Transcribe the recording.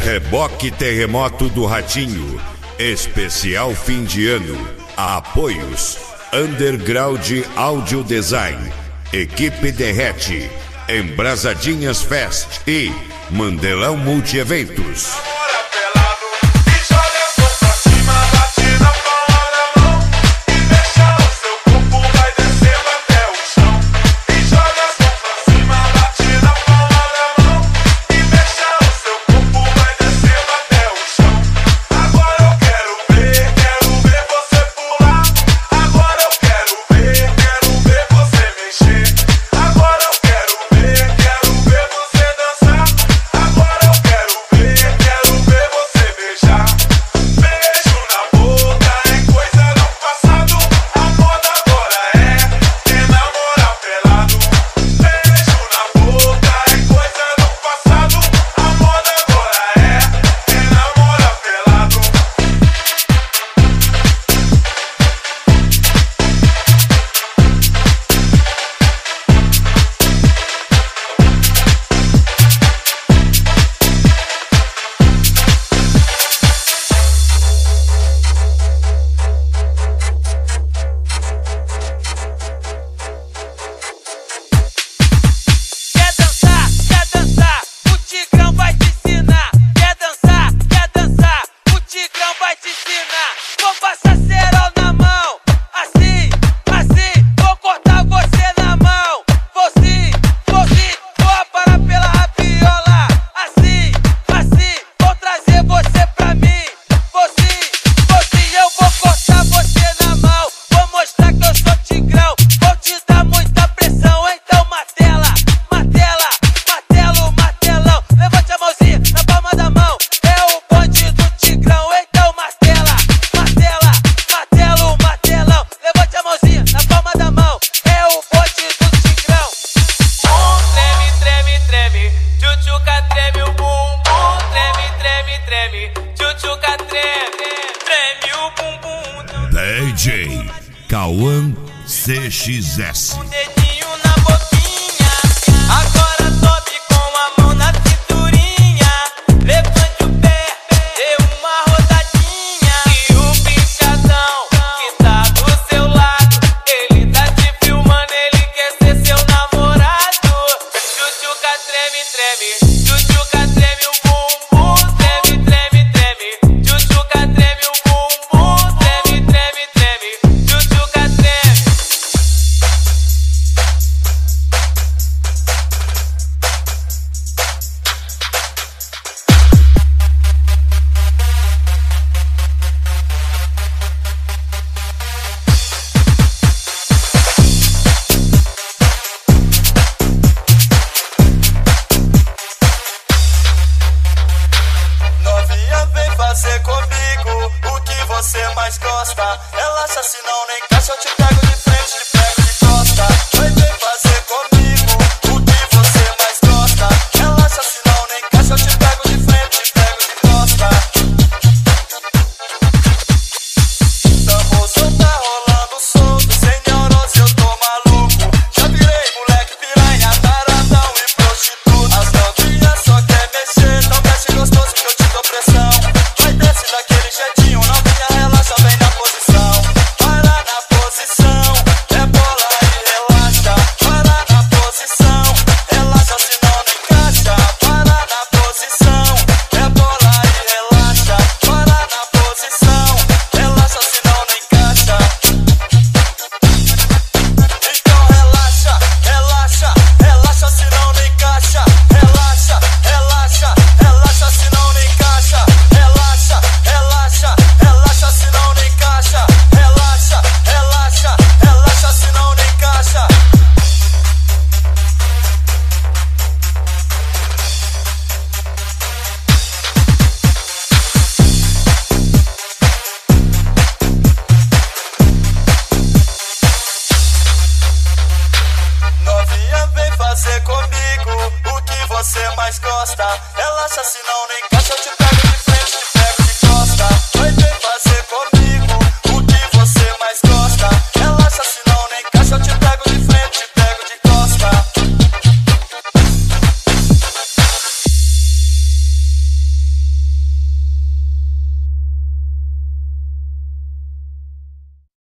Reboque Terremoto do Ratinho, especial fim de ano. Apoios: Underground Audio Design, Equipe Derrete, Embrasadinhas Fest e Mandelão Multieventos. DJ Cauã CXS. Dedinho na boquinha, agora sobe com a mão na cinturinha. Levante o pé, dê uma rodadinha. E o pinchadão que tá do seu lado, ele tá te filmando, ele quer ser seu namorado. Tchutchuca treme, treme, tchutchuca treme o bumbum. Treme, treme, treme, tchutchuca treme o bumbum. Treme, treme, treme, tchutchuca treme. Novinha, vem fazer comigo o que você mais gosta. Relaxa, senão nem encaixa, eu te pego de frente, te pego de costa. Vai, vem fazer comigo o que você mais gosta. Relaxa, senão nem encaixa, eu te pego de frente, te pego de costa. Tamoso tá rolando solto, sem neurose eu tô maluco. Já virei moleque piranha, taradão e prostituta. As novinhas só quer mexer, não mexe gostoso que eu te dou pressão. Vai desce daquele jeitinho, novinha, relaxa, vem na posição. Para na posição, é bola e relaxa. Para na posição, relaxa, senão não encaixa. Para na posição, é bola e relaxa. Para na posição, relaxa, senão não encaixa. Então relaxa, relaxa, relaxa, senão não encaixa. Relaxa, relaxa, relaxa, senão não encaixa. Relaxa, relaxa, relaxa, senão não encaixa. Relaxa, relaxa, relaxa, senão não encaixa. Novinha, vem fazer comigo o que você mais gosta. Relaxa, senão não encaixa, eu te